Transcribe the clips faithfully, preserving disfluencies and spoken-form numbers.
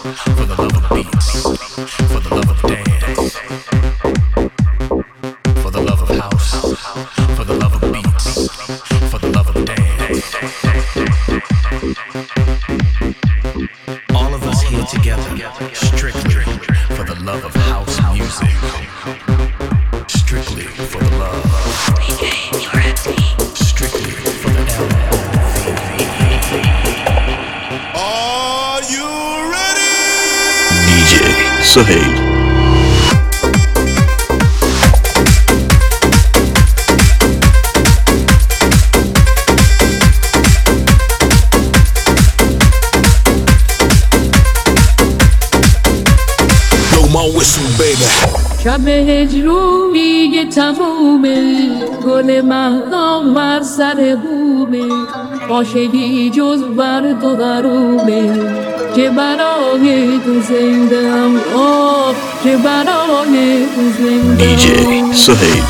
for the love of beats, for the love of dance, for the love of house, for the love of beats, for the love of dance. All of us here together, strictly for the love of house music, strictly for the love, strictly for the L O V E. Are you ready? D J Sohail. Whistle, baby. شب هجروی تمومه، گل مهدام بر سر بومه، عاشقی جز بر تو غرومه، که برای تو زندم، آه که برای تو زندم. D J Sohail.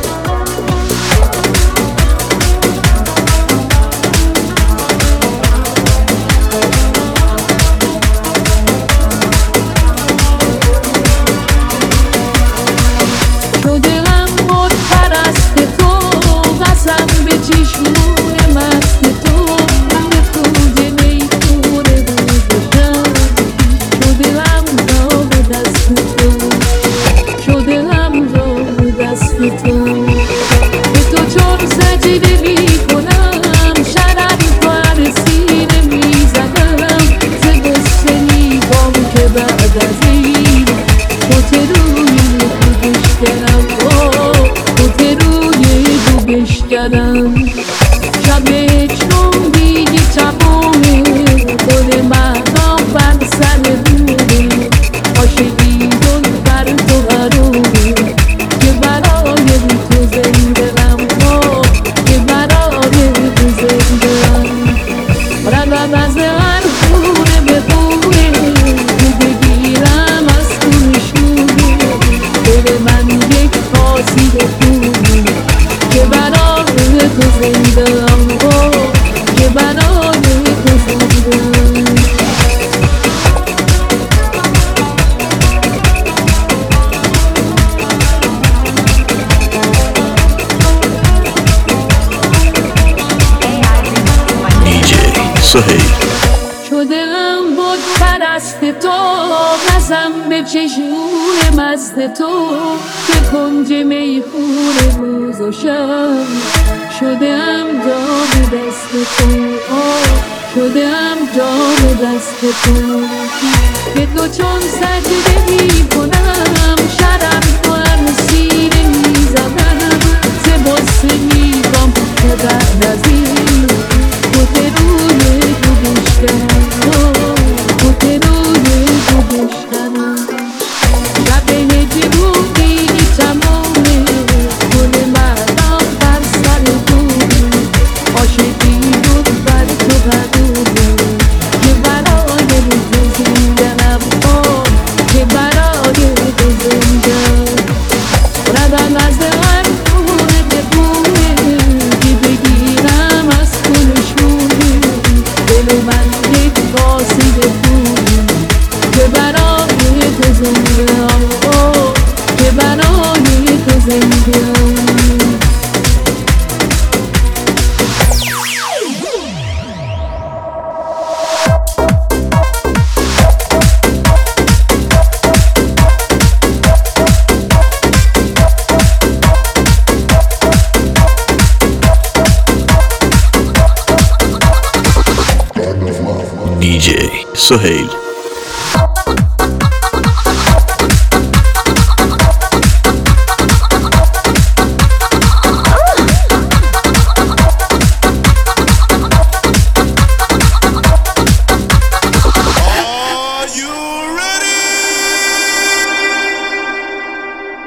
شدم بود پرست تو، قسم به چشمون مست تو، که کنج میخونه روز و شب، شدم جام دست تو، شدم جام دست تو، که تو چون سجده می کنم، شرم تو هر سینه می زدم، سه بسته می گم که بعد از این کت روی تو بشکنم، کت روی تو بشکنم. شب هجرونی تمامه، گل مهدام بر سر بومه، عاشقی جز بر تو غرومه، که برای تو زندم، که برای تو زندم. ردم از هر خونه که بومه، که بگیرم از کنشونه، دل من یک قاصد بومه، که برای تو زندم، که برای تو زندم. D J Sohail.